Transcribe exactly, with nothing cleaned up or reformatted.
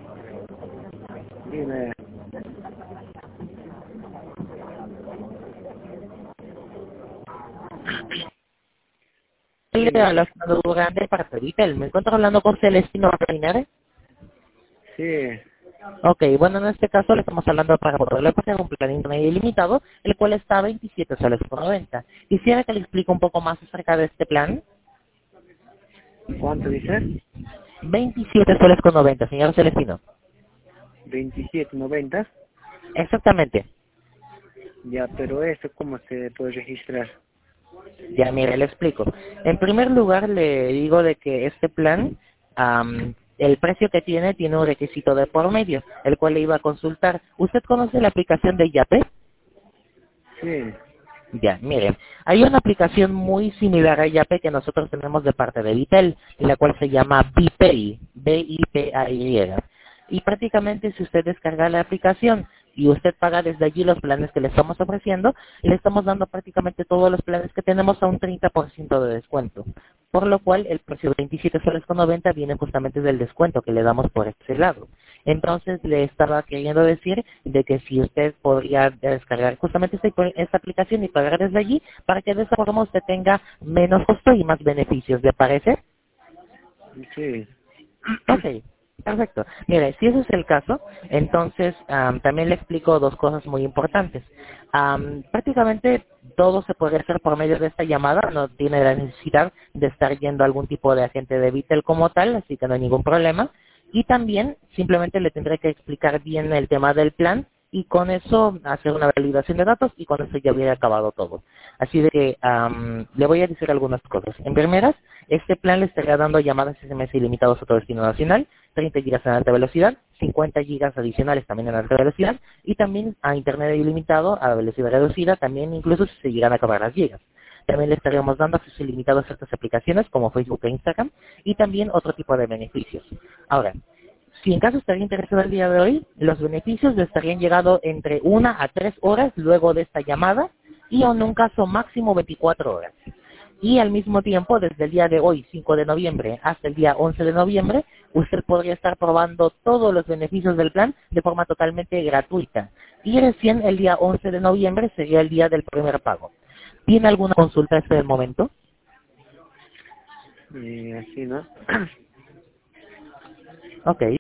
Dime. Le Dime. habla Fernando Durán de parte de Vitel. Me encuentro hablando con Celestino Reiner. Sí. Ok, bueno, en este caso le estamos hablando para poderle pasar un plan internet ilimitado, el cual está a veintisiete soles por noventa. Quisiera que le explique un poco más acerca de este plan. ¿Cuánto dices? veintisiete soles con noventa, señor Celestino. veintisiete noventa. Exactamente. Ya, pero eso, ¿cómo se puede registrar? Ya, mire, le explico. En primer lugar, le digo de que este plan, am, el precio que tiene, tiene un requisito de por medio, el cual le iba a consultar. ¿Usted conoce la aplicación de Yape? Sí. Ya, miren, hay una aplicación muy similar a Yape que nosotros tenemos de parte de Vitel, la cual se llama BiPay, B I P A Y. Y prácticamente si usted descarga la aplicación y usted paga desde allí los planes que le estamos ofreciendo, le estamos dando prácticamente todos los planes que tenemos a un treinta por ciento de descuento. Por lo cual el precio de veintisiete soles con noventa viene justamente del descuento que le damos por ese lado. Entonces le estaba queriendo decir de que si usted podría descargar justamente esta, esta aplicación y pagar desde allí, para que de esa forma usted tenga menos costo y más beneficios, ¿le parece? Sí. Ok, perfecto. Mire, si ese es el caso, entonces am, también le explico dos cosas muy importantes. Am, prácticamente todo se puede hacer por medio de esta llamada, no tiene la necesidad de estar yendo a algún tipo de agente de Vitel como tal, así que no hay ningún problema. Y también simplemente le tendré que explicar bien el tema del plan y con eso hacer una validación de datos y con eso ya hubiera acabado todo. Así de que am, le voy a decir algunas cosas. En primeras, este plan le estaría dando llamadas S M S ilimitados a todo destino nacional, treinta gigas en alta velocidad, cincuenta gigas adicionales también en alta velocidad y también a internet ilimitado a velocidad reducida, también incluso si se llegan a acabar las gigas. También le estaríamos dando acceso ilimitado a ciertas aplicaciones como Facebook e Instagram y también otro tipo de beneficios. Ahora, si en caso estaría interesado el día de hoy, los beneficios le estarían llegando entre una a tres horas luego de esta llamada y en un caso máximo veinticuatro horas. Y al mismo tiempo, desde el día de hoy, cinco de noviembre, hasta el día once de noviembre, usted podría estar probando todos los beneficios del plan de forma totalmente gratuita. Y recién el día once de noviembre sería el día del primer pago. ¿Tiene alguna consulta hasta el momento? Y así, ¿no? Ok.